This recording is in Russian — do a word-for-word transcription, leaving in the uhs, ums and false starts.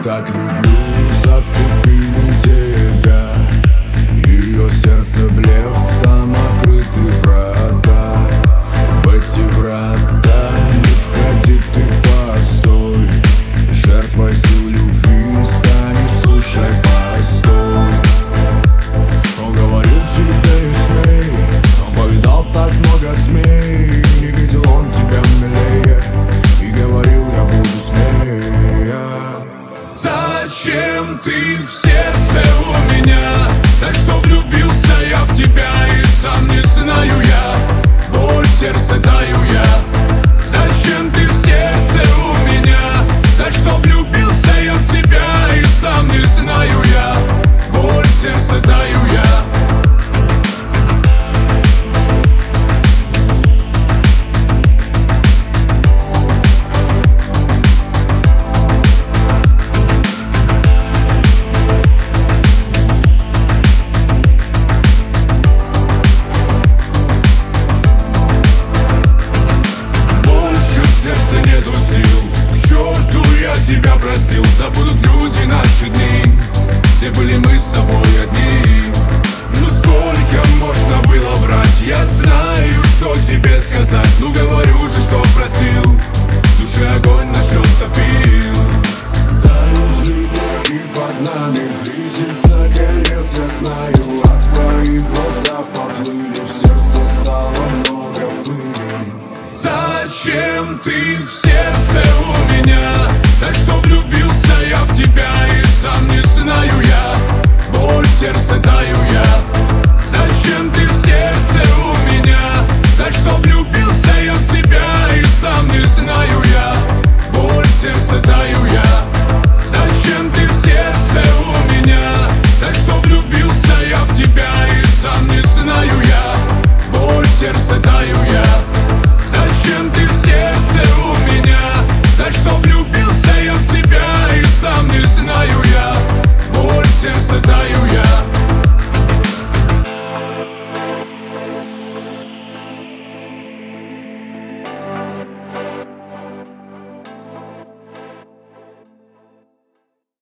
так люблю, зацепили тебя. Ее сердце блеф, там открыты врата. В эти врата не входи, ты постой. Жертвой сил любви станешь, слушай, постой. Он говорил тебе и смей, он повидал так много змей. Не видел он тебя милее и говорил, я буду с ней. Зачем ты в сердце у меня? За что влюбился я в тебя и сам не знаю я. Боль в сердце даю я. Зачем ты в сердце у меня? За что влюбился я в тебя и сам не знаю я. Боль в сердце даю я. Тебя простил, забудут люди наши дни, где были мы с тобой одни. Ну сколько можно было врать? Я знаю, что тебе сказать. Ну говорю же, что просил, в душе огонь наш лед топил. Тают ли реки под нами, близится конец, я знаю. А твои глаза поплыли, в сердце стало много пыли. Зачем ты в сердце у меня? За что влюбился я в тебя и сам не знаю я. Боль в сердце даю